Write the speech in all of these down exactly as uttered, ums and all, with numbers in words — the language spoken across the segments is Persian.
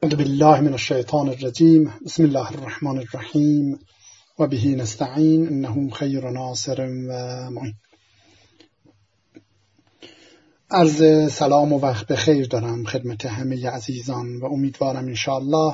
اعوذ بالله من الشیطان الرجیم. بسم الله الرحمن الرحیم و به نستعین انه خیر ناصر و معین. عرض سلام و وقت بخیر دارم خدمت همه عزیزان و امیدوارم انشاءالله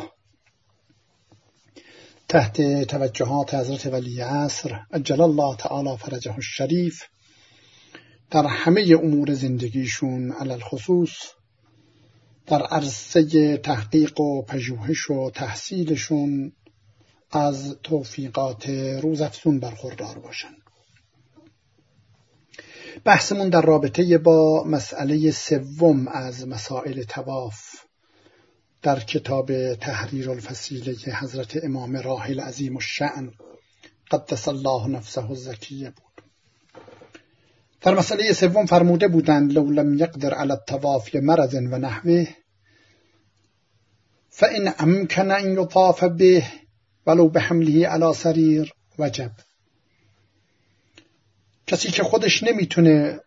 تحت توجهات حضرت ولی عصر عجل الله تعالی فرجه الشریف در همه امور زندگیشون علل خصوص در عرصه تحقیق و پژوهش و تحصیلشون از توفیقات روزافزون برخوردار باشن. بحثمون در رابطه با مسئله سوم از مسائل طواف در کتاب تحریر الفصیله حضرت امام راحل عظیم الشأن قدس الله نفسه الزکیه بود. در مسئله سوم فرموده بودند لو لم یقدر علی الطواف لمرض و نحوه فإن امکن ان یطاف به ولو بحمله علی سریر وجب. کسی که خودش نمیتونه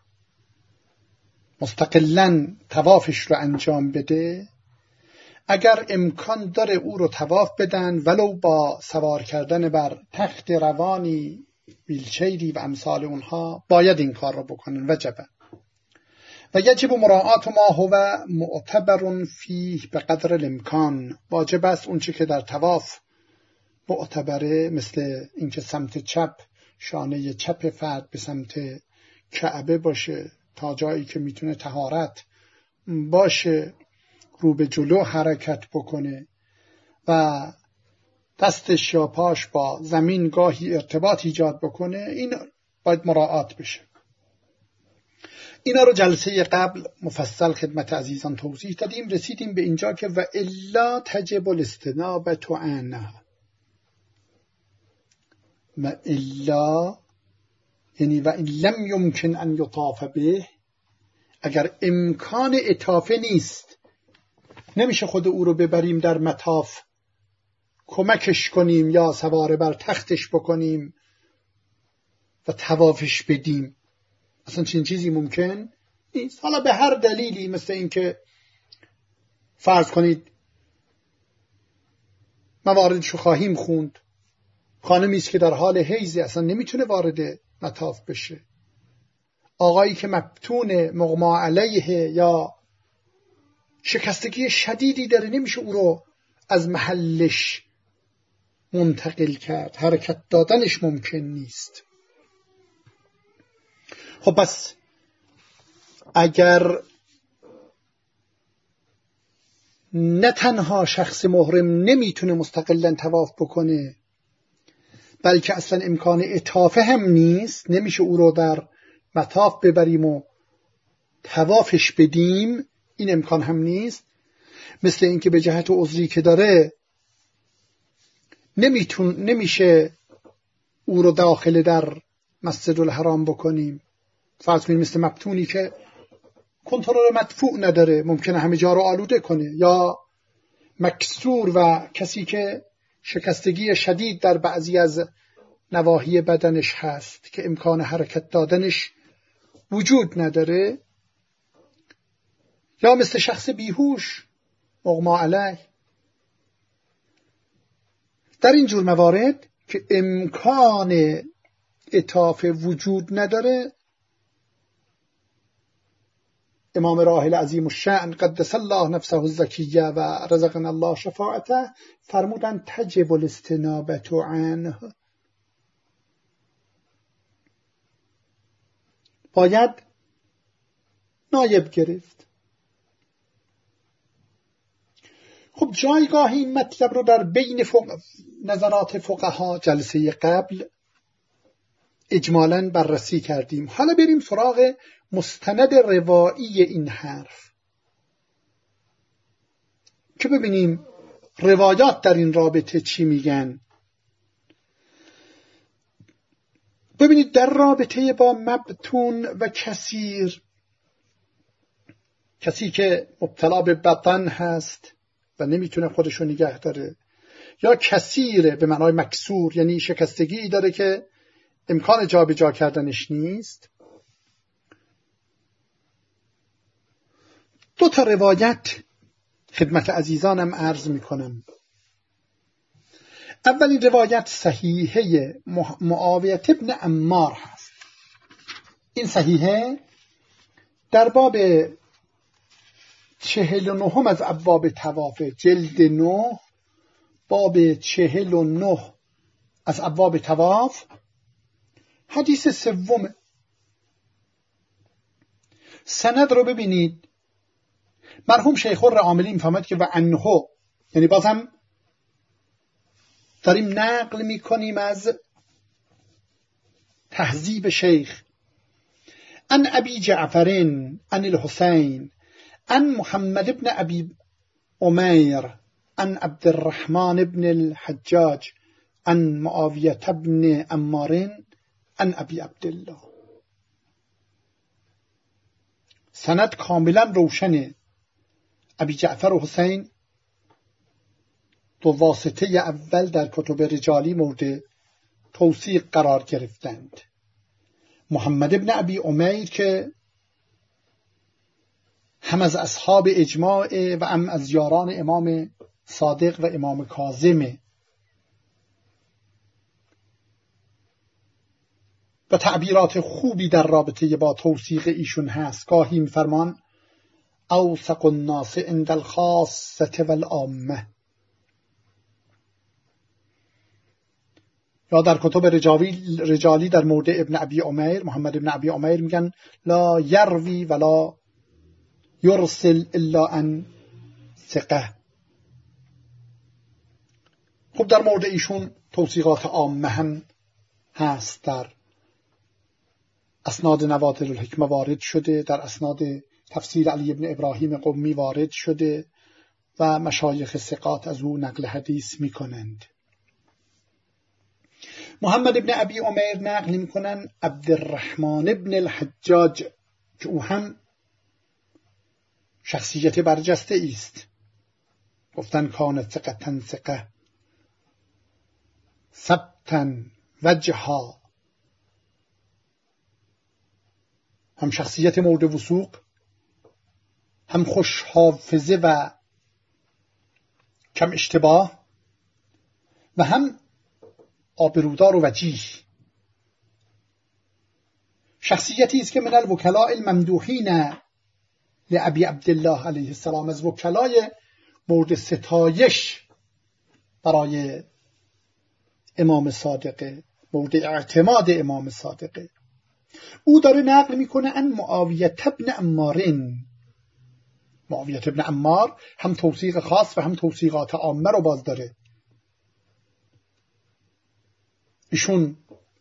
مستقلاً طوافش رو انجام بده، اگر امکان داره او رو طواف بدن ولو با سوار کردن بر تخت روانی، ویلچیری و امثال اونها، باید این کار رو بکنن. وجبه و یجب مراعات ما هو معتبر فیه به قدر الامکان. واجب است اون چی که در طواف معتبره، مثل اینکه سمت چپ، شانه چپ فرد به سمت کعبه باشه تا جایی که میتونه طهارت باشه، رو به جلو حرکت بکنه و دستش یا پاش با زمین گاهی ارتباط ایجاد بکنه، این باید مراعات بشه. اینا رو جلسه قبل مفصل خدمت عزیزان توضیح دادیم. رسیدیم به اینجا که و الا تجب الاستنابة عنه. و الا یعنی و این لم یمکن ان یطاف به، اگر امکان اطافه نیست، نمیشه خود او رو ببریم در مطاف کمکش کنیم یا سواره بر تختش بکنیم و طوافش بدیم، اصلا چنین چیزی ممکن نیست. حالا به هر دلیلی، مثل اینکه فرض کنید مواردشو خواهیم خوند، خانمی است که در حال حیض اصلا نمیتونه وارد مطاف بشه، آقایی که مبتون مغما علیه یا شکستگی شدیدی داره، نمیشه او رو از محلش منتقل کرد، حرکت دادنش ممکن نیست. خب پس اگر نه تنها شخص محرم نمیتونه مستقلا طواف بکنه، بلکه اصلا امکان اطافه هم نیست، نمیشه او رو در مطاف ببریم و طوافش بدیم، این امکان هم نیست. مثل اینکه به جهت عذری که داره نمیتون نمیشه او رو داخل در مسجد الحرام بکنیم. فرض کنیم مثل مبتونی که کنترل مدفوع نداره، ممکنه همه جا رو آلوده کنه، یا مکسور و کسی که شکستگی شدید در بعضی از نواحی بدنش هست که امکان حرکت دادنش وجود نداره، یا مثل شخص بیهوش مغما علیه. در این جور موارد که امکان اطافه وجود نداره، امام راحل عظیم الشأن قدس الله نفسه الزکیه و رزقنا الله شفاعته فرمودن تجب الاستنابة عنه، باید نایب گرفت. خب جایگاه این مطلب رو در بین فق... نظرات فقها جلسه قبل اجمالاً بررسی کردیم. حالا بریم سراغ مستند روایی این حرف که ببینیم روایات در این رابطه چی میگن. ببینید در رابطه با مبتون و کثیر، کسی که مبتلا به بدن هست و نمیتونه خودشو نگه داره، یا کثیره به معنای مکسور، یعنی شکستگی داره که امکان جا به جا کردنش نیست، دو تا روایت خدمت عزیزانم عرض میکنم. اولین روایت صحیحه معاویه ابن عمار هست. این صحیحه در باب چهل و نهم از ابواب طواف، جلد نه، باب چهل و نه از ابواب طواف، حدیث سوم. سند رو ببینید. مرحوم شیخ العاملی میفهمد که و عنه، یعنی بازم داریم نقل میکنیم از تهذیب شیخ. ان ابی جعفر ان الحسین ان محمد ابن ابی عمیر ان عبد الرحمن ابن الحجاج ان معاویه ابن عمار ان ابی عبدالله. سند کاملا روشنه. ابی جعفر و حسین دو واسطه اول در کتب رجالی مورد توثیق قرار گرفتند. محمد ابن ابی عمیر که هم از اصحاب اجماع و هم از یاران امام صادق و امام کاظمه و تعبیرات خوبی در رابطه با توثیق ایشون هست. گاهی می‌فرمان اوثق الناس عند الخاصة والعامة، یا در کتب رجالی, رجالی در مورد ابن ابی عمیر، محمد ابن ابی عمیر میگن لا یروی ولا یرسل الا عن ثقه. خب در مورد ایشون توثیقات عامه هم هست. در اسناد نوادر الحکمه وارد شده، در اسناد تفسیر علی ابن ابراهیم قمی وارد شده و مشایخ ثقات از او نقل حدیث میکنند. محمد ابن ابی عمیر نقل میکنن عبدالرحمن ابن الحجاج که او هم شخصیت برجسته است. گفتن کان ثقة ثقة ثبتا وجها، هم شخصیت مورد وثوق، هم خوش حافظه و کم اشتباه، و هم آبرودار و وجیه. شخصیتی است که من الوکلاء الممدوحین لابی عبدالله علیه السلام، از وکلای مورد ستایش برای امام صادقه، مورد اعتماد امام صادقه. او داره نقل میکنه ان معاویه ابن عمار. معاویه ابن عمار هم توثیق خاص و هم توثیقات عامه رو باز داره. ایشون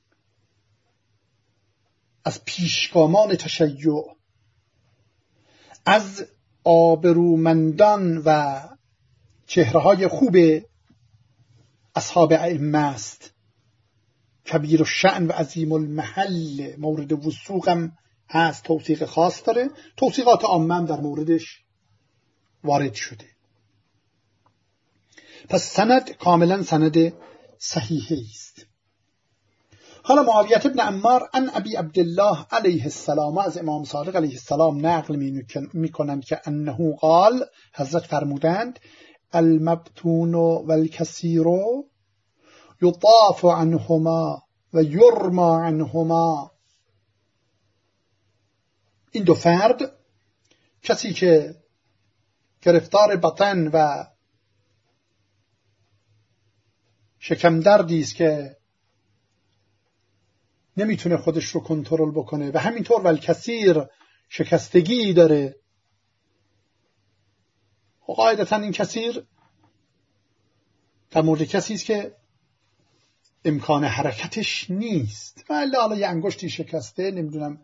از پیشگامان تشیع، از آبرومندان و چهره‌های خوب اصحاب ائمه است. کبیر الشأن و عظیم المحل، مورد وثوق هم هست، توثیق خاص داره، توثیقات عامه هم در موردش وارد شده. پس سند کاملا سند صحیحی است. حالا معاویه ابن عمار ان ابی عبدالله علیه السلام از امام صادق علیه السلام نقل می کنند که انه قال، حضرت فرمودند المبتون والکثیر یطاف عنهما و یرما عنهما. این دو فرد، کسی که گرفتار بطن و شکم دردی است که نمیتونه خودش رو کنترل بکنه و همینطور والکثیر شکستگی داره. و قاعدتا این کثیر در مورد کسی است که امکان حرکتش نیست، ولی حالا یه انگشتی شکسته، نمیدونم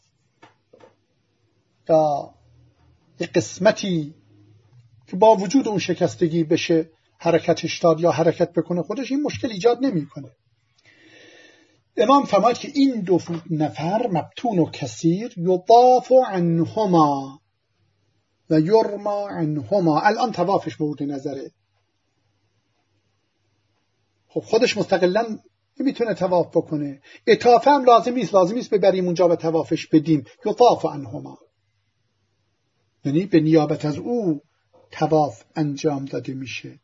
یا یه قسمتی که با وجود اون شکستگی بشه حرکتش داد یا حرکت بکنه خودش، این مشکل ایجاد نمیکنه. امام فرماید که این دو نفر مبتون و کثیر یطاف عنهما و یرما عنهما، الان طوافش مورد نظره. خب خودش مستقلا نمیتونه طواف بکنه، اطافه هم لازم نیست، لازم نیست ببریم اونجا و طوافش بدیم. یطاف عنهما یعنی به نیابت از او طواف انجام داده میشه.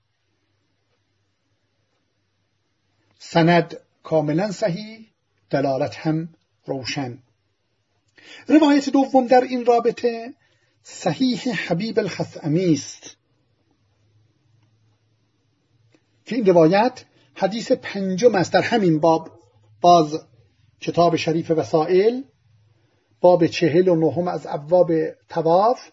سند کاملا صحیح، دلالت هم روشن. روایت دوم در این رابطه صحیح حبیب الخثعمی است که این روایت حدیث پنجم است در همین باب. باز کتاب شریف وسائل باب چهل و نهم از ابواب طواف،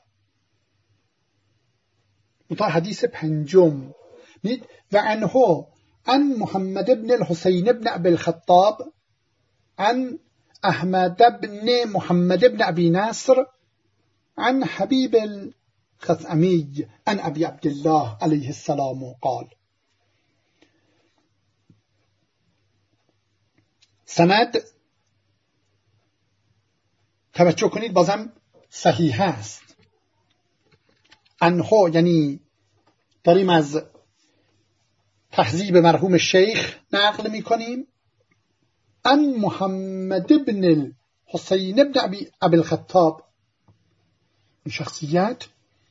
مطابق حدیث پنجم مید و عنه عن محمد بن الحسین بن ابی الخطاب عن احمد بن محمد بن ابی نصر عن حبیب الخثعمی عن ابی عبدالله علیه السلام قال. سند توجه کنید بازم صحیح است. عنه یعنی داریم از تهذیب مرحوم شیخ نقل می کنیم. ان محمد بن الحسین بن ابی الخطاب، این شخصیت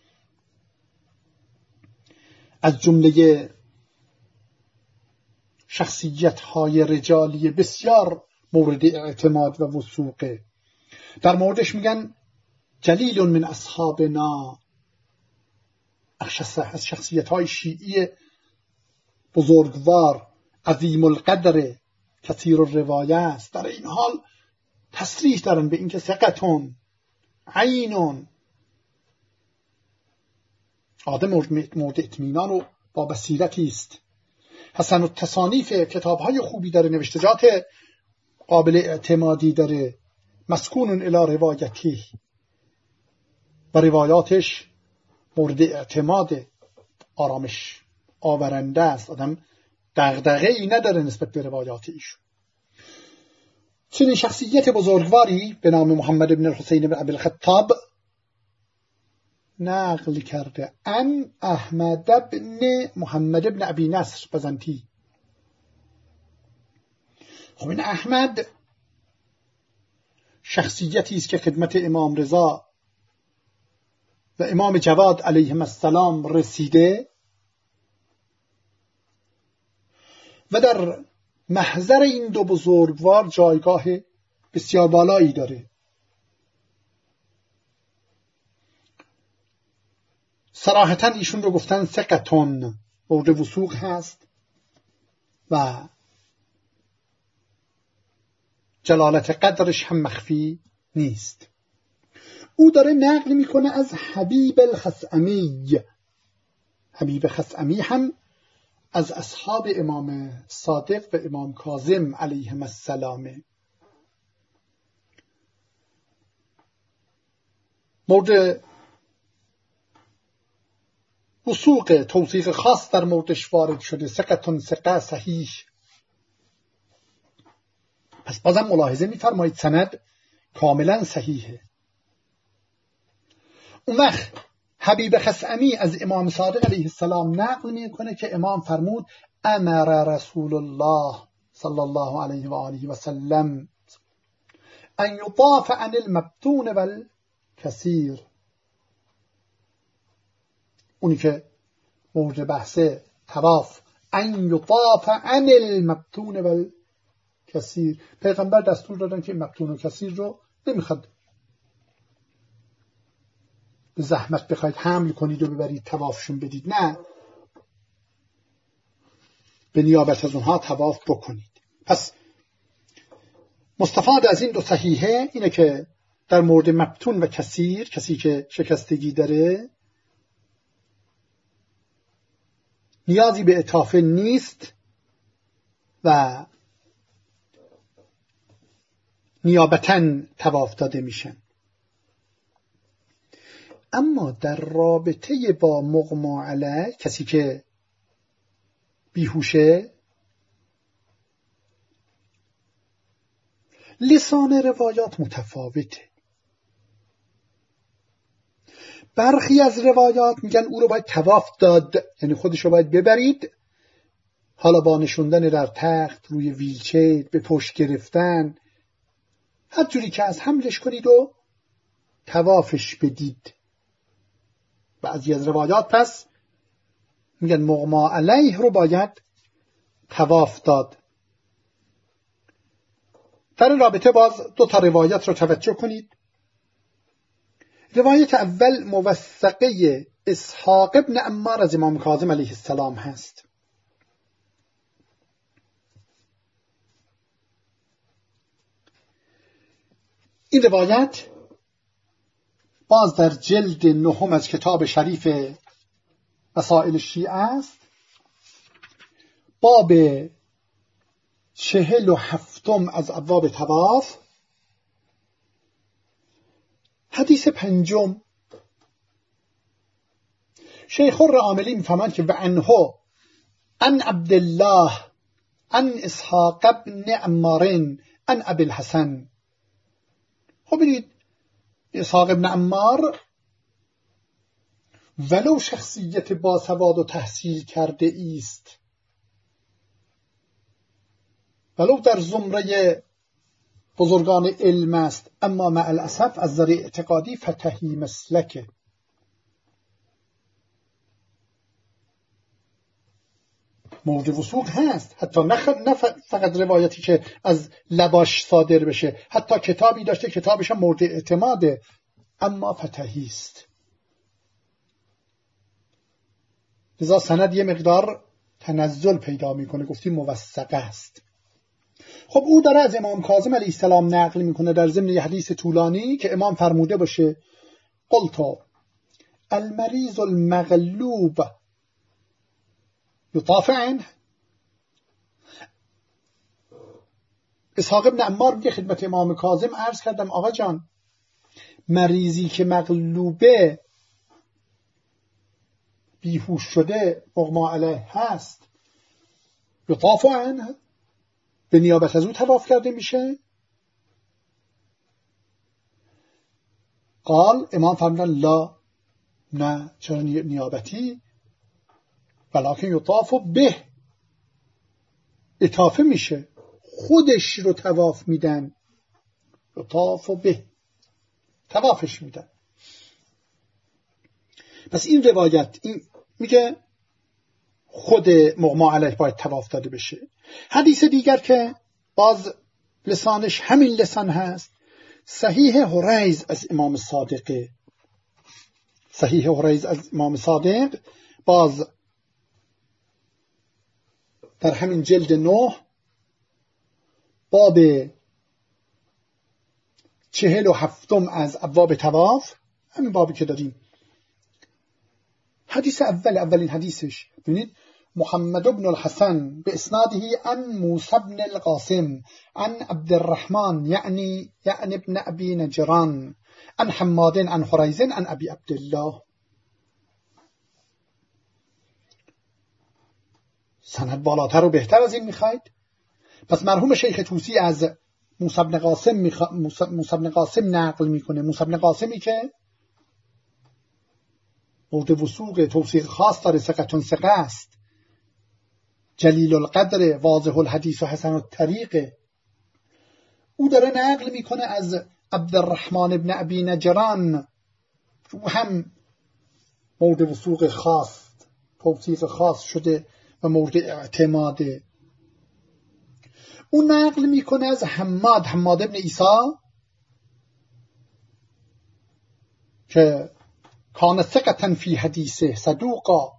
از جمله شخصیت های رجالی بسیار مورد اعتماد و وثوقه. در موردش میگن جلیل من اصحابنا، از شخصیت های شیعی بزرگوار، عظیم القدر، کثیر الروایه است. در این حال تصریح دارن به اینکه ثقتون عینون، آدم مورد اطمینان و با بصیرتی است. حسن التصانیف کتاب های خوبی داره، نوشتجات قابل اعتمادی داره، مسکون الی روایتی و روایاتش مورد اعتماد، آرامش آورنده است، آدم دغدغه ای نداره نسبت به روایات ایشون. چنین شخصیت بزرگواری به نام محمد بن الحسین بن ابی الخطاب نقل کرده ان احمد بن محمد بن ابی نصر بزنتی. خب این احمد شخصیتی است که خدمت امام رضا و امام جواد علیهم السلام رسیده و در محضر این دو بزرگوار جایگاه بسیار بالایی داره. صراحتاً ایشون رو گفتن ثقتون، مورد وثوق هست و جلالت قدرش هم مخفی نیست. او داره نقل میکنه از حبیب الخثعمی. حبیب خثعمی هم از اصحاب امام صادق و امام کاظم علیهم السلام. مورد وثوق توثیق خاص در موردش وارد شده، ثقتون ثقه صحیح. پس بازم ملاحظه می‌فرمایید سند کاملا صحیحه. اون وقت حبیب خثعمی از امام صادق علیه السلام نقل میکنه که امام فرمود امر رسول الله صلی الله علیه و آله و سلم ان یطاف عن المبتون والکثیر. اونی که مورد بحث طواف، ان یطاف عن المبتون والکثیر، پیغمبر دستور دادن که مبتون و کثیر رو نمیخواد به زحمت بخواید حمل کنید و ببرید طوافشون بدید، نه، به نیابت از اونها طواف بکنید. پس مستفاد از این دو صحیحه اینه که در مورد مبتون و کثیر، کسی که شکستگی داره، نیازی به اطافه نیست و نیابتاً طواف داده میشن. اما در رابطه با مغما علیه، کسی که بیهوشه، لسان روایات متفاوته. برخی از روایات میگن او رو باید طواف داد، یعنی خودش رو باید ببرید، حالا با نشوندن در تخت، روی ویلچیر، به پشت گرفتن، هر جوری که از حملش کنید و طوافش بدید. بعضی از روایات پس میگن مغما علیه رو باید طواف داد. در رابطه باز دو تا روایت رو توجه کنید. روایت اول موثقه اسحاق ابن عمار از امام کاظم علیه السلام هست. این روایت باز در جلد نهم از کتاب شریف مسائل شیعه است، باب چهل و هفتم از ابواب طواف، حدیث پنجم. شیخ الراملی میفهمند که و عنه عن عبدالله عن اسحاق ابن عمار عن ابی الحسن. خب ببینید اسحاق ابن عمار ولو شخصیت باسواد و تحصیل کرده است، ولو در زمره بزرگان علم است، اما مع الاسف از نظر اعتقادی فتحی مسلکه. مورد وثوق هست، حتی نه فقط روایتی که از لباش صادر بشه، حتی کتابی داشته کتابش هم مورد اعتماده، اما فتحی است. لذا سند یه مقدار تنزل پیدا میکنه، گفتیم موثقه است. خب او داره از امام کاظم علیه السلام نقل میکنه در ضمن یه حدیث طولانی که امام فرموده باشه قلت المریض المغلوب یطاف عنه. اسحاق ابن عمار میگه خدمت امام کاظم عرض کردم آقا جان، مریضی که مغلوبه بیهوش شده مغما علیه هست، یطاف عنه، به نیابت از او طواف کرده میشه. قال امام فرمودن لا، نه، چرا نیابتی؟ ولکن یطاف به، اطافه میشه، خودش رو طواف میدن، یطاف به، طوافش میدن. پس این روایت این میگه خود مغما علیه باید طواف داده بشه. حدیث دیگر که باز لسانش همین لسان هست، صحیح هریز از امام صادق. صحیح هریز از امام صادق باز در همین جلد نه باب چهل و هفتم از ابواب طواف، همین بابی که داریم. حدیث اول اولین حدیثش ببینید، محمد بن الحسن باسناده عن موسى بن القاسم عن عبد الرحمن يعني يعني ابن ابي نجران عن حماد عن حريز عن ابي عبد الله. سند بالاتر و بهتر از این میخواید؟ پس مرحوم شیخ طوسی از موسی بن قاسم میخ... موسی بن قاسم نقل میکنه. موسی بن قاسمی که مورد وثوق توثیق خاص داره، ثقة ثقه است، جلیل القدر، واضح الحدیث و حسن الطریق. او داره نقل میکنه از عبدالرحمن ابن ابی نجران، هم مورد وثوق خاص، توثیق خاص شده و مورد اعتماده. او نقل میکنه از حماد حماد ابن عیسی که کان ثقة فی حدیثه صدوقا،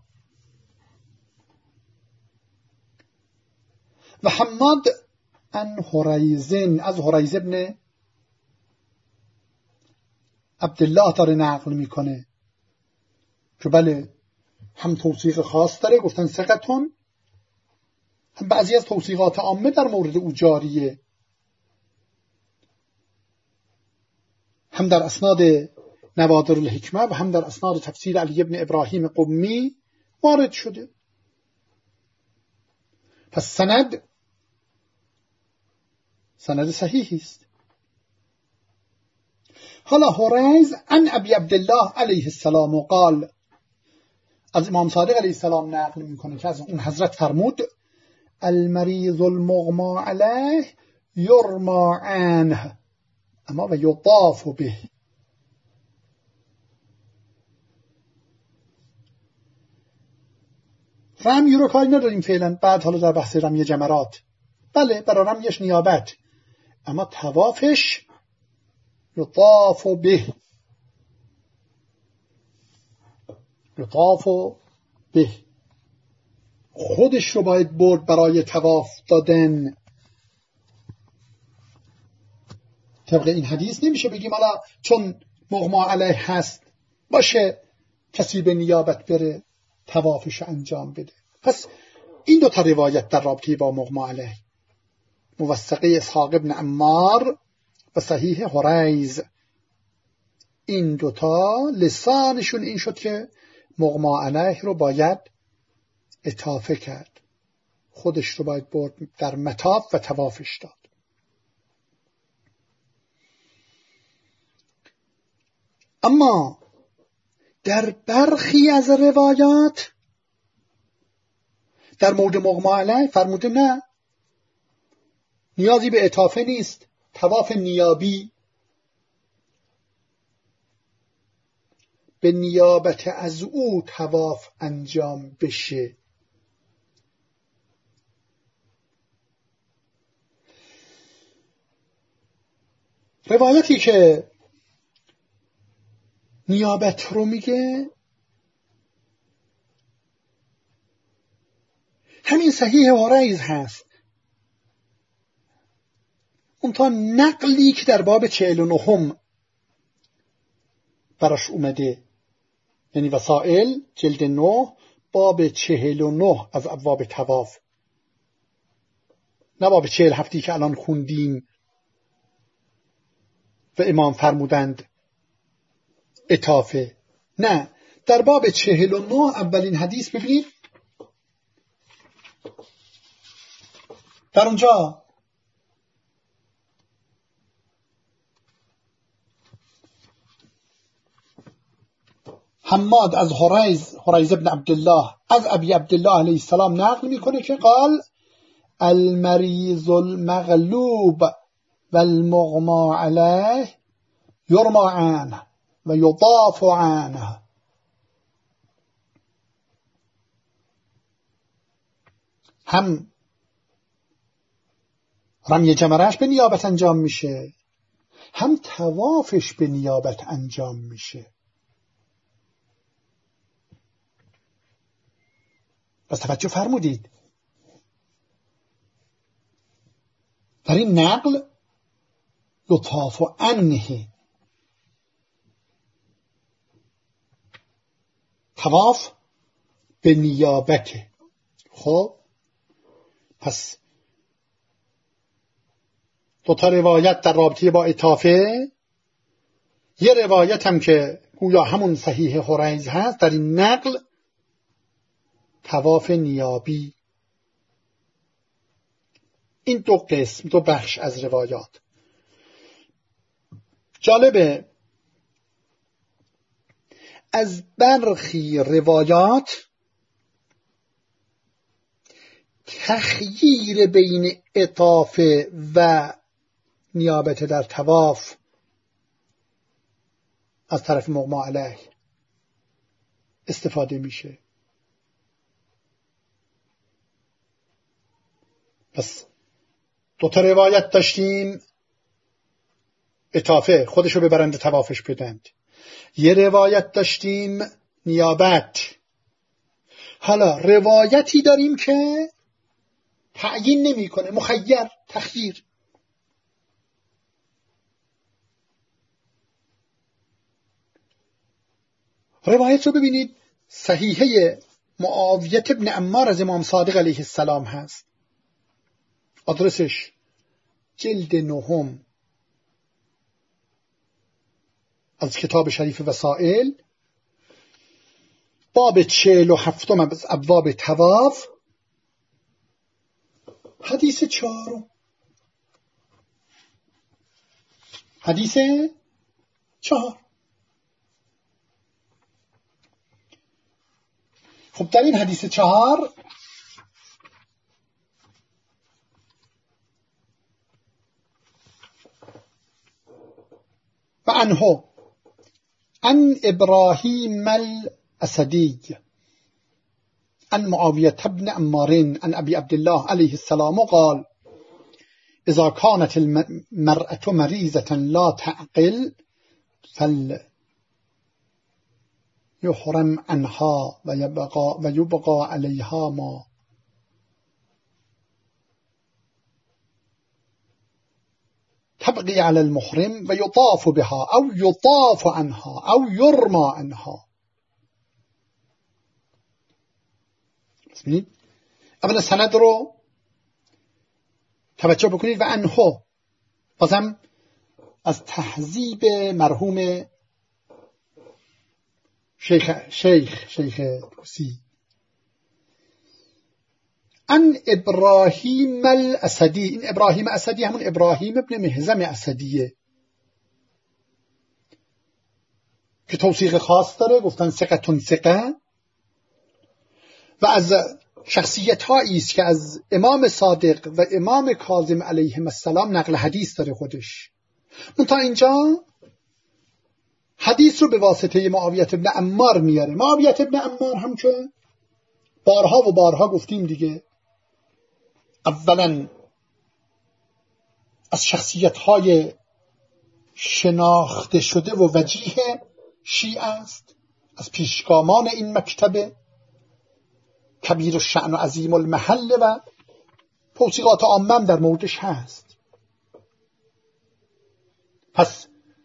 و حماد عن حریزن از حریز ابن عبدالله داره نقل میکنه که بله هم توثیق خاص داره، گفتن ثقتون، هم بعضی از توثیقات عامه در مورد او جاریه، هم در اسناد نوادر الحکمه و هم در اسناد تفسیر علی ابن ابراهیم قمی وارد شده. پس سند سند صحیحی است. حالا حریز عن ابی عبدالله علیه السلام و قال، از امام صادق علیه السلام نقل میکنه که از اون حضرت فرمود المریض المغما علیه یرما عنه اما و یطاف به. رمی رو کاری نداریم فعلا، بعد حالا در بحث رمی جمرات، بله برای رمیش نیابت، اما طوافش یطاف به، یطاف به، خودش رو باید برد برای طواف دادن. طبق این حدیث نمیشه بگیم حالا چون مغما علیه هست باشه کسی به نیابت بره طوافش انجام بده. پس این دو تا روایت در رابطه با مغما علیه، موثقه اسحاق ابن عمار و صحیح هریز، این دوتا لسانشون این شد که مغما علیه رو باید اطافه کرد، خودش رو باید برد در مطاف و طوافش داد. اما در برخی از روایات در مورد مغما علیه فرموده نه، نیازی به اطافه نیست، طواف نیابی به نیابت از او طواف انجام بشه. روایتی که نیابت رو میگه همین صحیح هریز هست، اون تا نقلی که در باب چهل و نهم براش اومده، یعنی وسائل جلد نه باب چهل و نه از ابواب طواف، نه باب چهل هفتی که الان خوندیم و امام فرمودند اطافه، نه، در باب چهل و نه اولین حدیث ببینید، در اونجا حماد از هریز، هریز ابن عبدالله از ابی عبدالله علیه السلام نقل میکنه که قال المریض المغلوب والمغمى علیه یرمى عنه و یضاف عنه. هم رمی جمرش به نیابت انجام میشه، هم طوافش به نیابت انجام میشه. پس توجه فرمودید در این نقل یطاف عنه، طواف به نیابته. خب پس دو تا روایت در رابطه با اطافه، یه روایت هم که گویا همون صحیح هریز هست، در این نقل طواف نیابی. این دو قسم، دو بخش از روایات. جالبه از برخی روایات تخییر بین اطافه و نیابت در طواف از طرف مغما علیه استفاده میشه. پس دو تا روایت داشتیم، اطافه خودشو ببرند طوافش بدند، یه روایت داشتیم نیابت. حالا روایتی داریم که تعیین نمیکنه، مخیر، تخییر. روایت رو ببینید، صحیحه معاویه ابن عمار از امام صادق علیه السلام هست، آدرسش جلد نهم از کتاب شریف وسائل، باب چهل و هفتم از ابواب طواف، حدیث چهارم. حدیث چهار. خب در این حدیث چهار و عنه عن ابراهیم الاسدی عن معاوية بن عمار عن أبي عبد الله عليه السلام قال إذا كانت المرأة مريضة لا تعقل فليحرم عنها ويبقى, ويبقى عليها ما تبقي على المحرم ويطاف بها أو يطاف عنها أو يرمى عنها. اولا سند رو توجه بکنید و عنه بازم از تهذیب مرحوم شیخ شیخ شیخ توسی ان ابراهیم الاسدی. این ابراهیم اسدی همون ابراهیم ابن مهزم اسدیه که توثیق خاص داره، گفتن ثقتون ثقه، و از شخصیت هایی است که از امام صادق و امام کاظم علیهم السلام نقل حدیث داره خودش. اون تا اینجا حدیث رو به واسطه معاویة ابن عمار میاره. معاویة ابن عمار هم که بارها و بارها گفتیم دیگه، اولا از شخصیت های شناخته شده و وجیه شیعه است، از پیشگامان این مکتب، کبیر الشأن و عظیم المحل، و توصیقات عامه در موردش هست. پس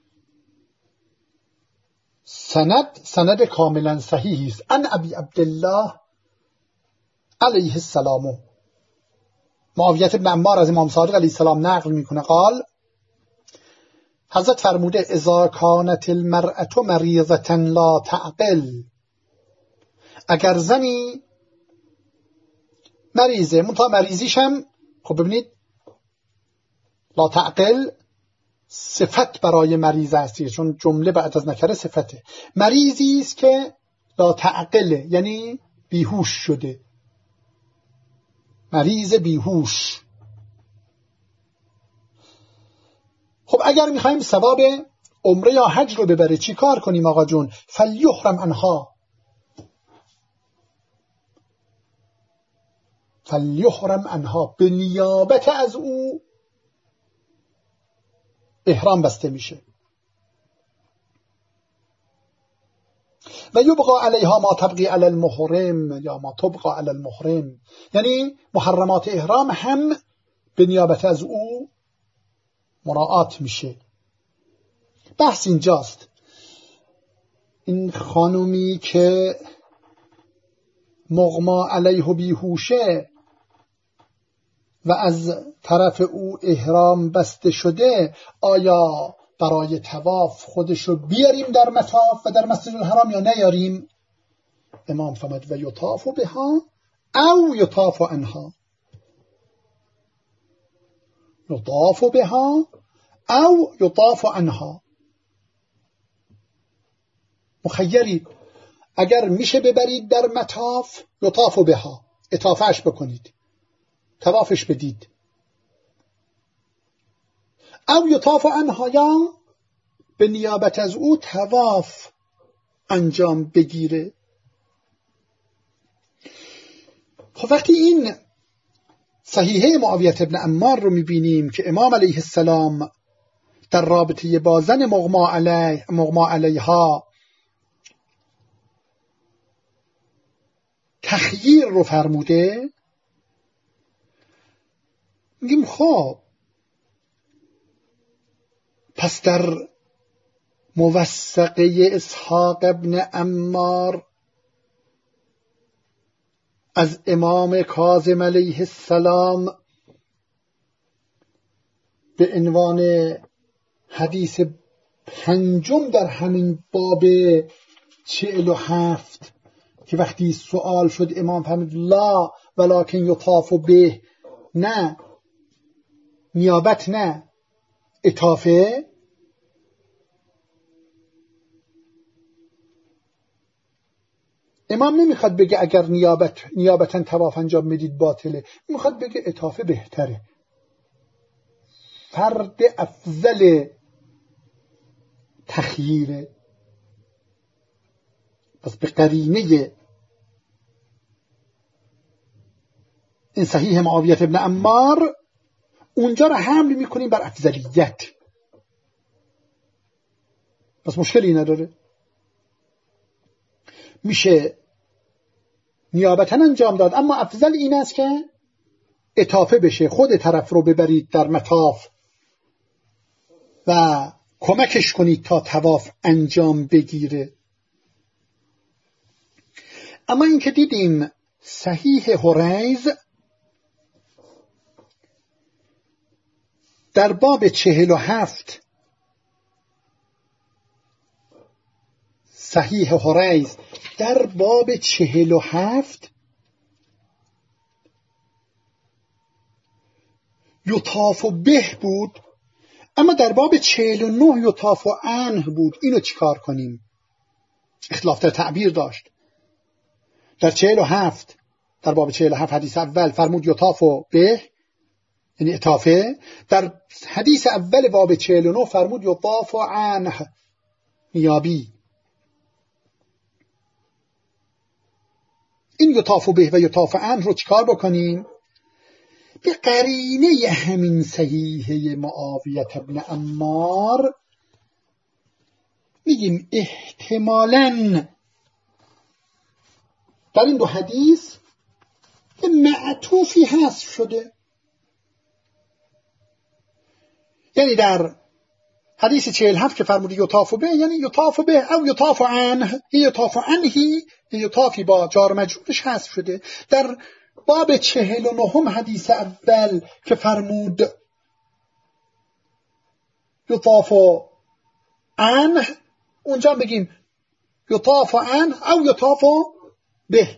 سند سند کاملا صحیحی است. ان ابی عبدالله علیه السلام، معاویة ابن عمار از امام صادق علیه السلام نقل میکنه، قال حضرت فرموده اذا کانت المرأة مریضة لا تعقل، اگر زنی مریضه، منتها مریضیش هم خب ببینید لا تعقل صفت برای مریض هستی، چون جمله بعد از نکره صفته. مریضی است که لا تعقل یعنی بیهوش شده، مریض بیهوش. خب اگر میخوایم ثواب عمره یا حج رو ببره چی کار کنیم آقا جون؟ فلیحرم عنها، فلیحرم عنها، به نیابت از او احرام بسته میشه. و یبقى علیها ما تبقی علی المحرم یا ما تبقى علی المحرم، یعنی محرمات احرام هم به نیابت از او مراعات میشه. بحث اینجاست، این خانومی که مغما علیه بیهوشه و از طرف او احرام بسته شده، آیا برای طواف خودشو بیاریم در مطاف و در مسجد الحرام یا نیاریم؟ امام فرمود و یطاف بها او یطاف عنها، یطاف بها او یطاف عنها. مخیری، اگر میشه ببرید در مطاف یطاف بها، اطافهش بکنید، طوافش بدید، او یطاف عنها یا به نیابت از او طواف انجام بگیره. خب وقتی این صحیحه معاویة ابن عمار رو میبینیم که امام علیه السلام در رابطه با زن مغما علیه مغما علیها تخییر رو فرموده، میگیم خب پس در موثقه اسحاق ابن عمار از امام کاظم علیه السلام به عنوان حدیث پنجم در همین باب چهل و هفت که وقتی سوال شد امام فرمود لا ولکن یطاف به، نه نیابت، نه اطافه. امام نمیخواد بگه اگر نیابت نیابتاً طواف انجام میدید باطله، میخواد بگه اطافه بهتره، فرد افضل تخییره. پس به قرینه این صحیح معاویه ابن عمار، اونجا رو حمل میکنیم بر افضلیت، پس مشکلی نداره، میشه نیابتا انجام داد. اما افضل این است که اطافه بشه، خود طرف رو ببرید در مطاف و کمکش کنید تا طواف انجام بگیره. اما این که دیدیم صحیح حریز در باب چهل و هفت، صحیح حریز در باب چهل و هفت یطاف به بود، اما در باب چهل و نه یطاف عنه بود. اینو چیکار کنیم؟ اختلاف در تعبیر داشت. در چهل و هفت، در باب چهل و هفت حدیث اول فرمود یطاف به، یعنی اطافه. در حدیث اول باب چهل و نه فرمود یطاف عنه، نیابی. این یطاف به و یطاف عنه رو چیکار بکنیم؟ به قرینه همین صحیحه معاویه ابن عمار میگیم احتمالاً در این دو حدیث یه معطوفی حذف شده. یعنی در حدیث چهل هفت که فرموده یطاف به، یعنی یطاف به او یطاف عنه، یطاف عنهی، یطافی با جار مجرورش حذف شده. در باب چهل و نهم حدیث اول که فرمود یطاف عنه، اونجا بگیم یطاف عنه او یطاف به.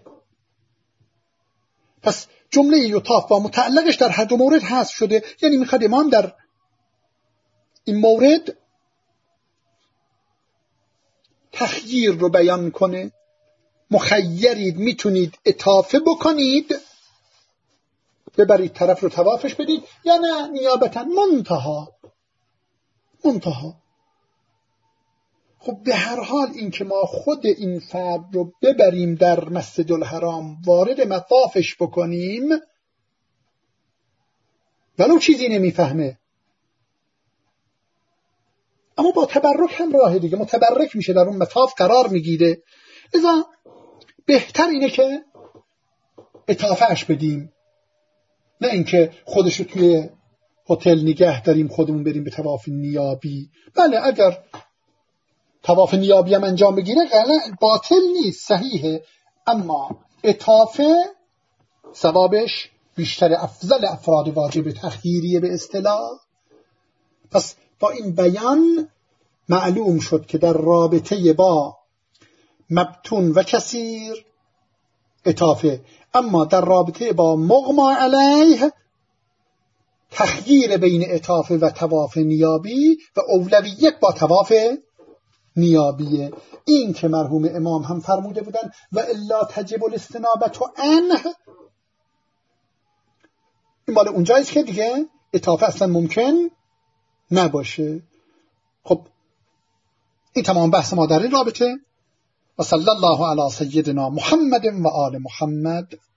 پس جمله یطاف با متعلقش در هر دو مورد حذف شده. یعنی میخواد امام در این مورد تخییر رو بیان کنه. مخیرید، میتونید اطافه بکنید، ببرید طرف رو طوافش بدید، یا نه نیابتا منتها منتها. خب به هر حال این که ما خود این فرد رو ببریم در مسجد الحرام، وارد مطافش بکنیم، ولو چیزی نمیفهمه، اما با تبرک هم راه دیگه، متبرک میشه، در اون مطاف قرار میگیره. لذا بهتر اینه که اطافهش بدیم، نه اینکه خودشو توی هتل نگه داریم خودمون بریم به طواف نیابی. بله اگر طواف نیابی هم انجام بگیره باطل نیست، صحیحه، اما اطافه ثوابش بیشتر، افضل افراد واجب تخییریه به اصطلاح. پس با این بیان معلوم شد که در رابطه با مبتون و کثیر اطافه، اما در رابطه با مغما علیه تخییر بین اطافه و طواف نیابی و اولویت با طواف نیابیه. این که مرحوم امام هم فرموده بودن و الا تجب الاستنابت عنه، این مال اونجاییست که دیگه اطافه اصلا ممکن نباشه. خب این تمام بحث ما در این رابطه. و صلی الله علی سیدنا محمد و آل محمد.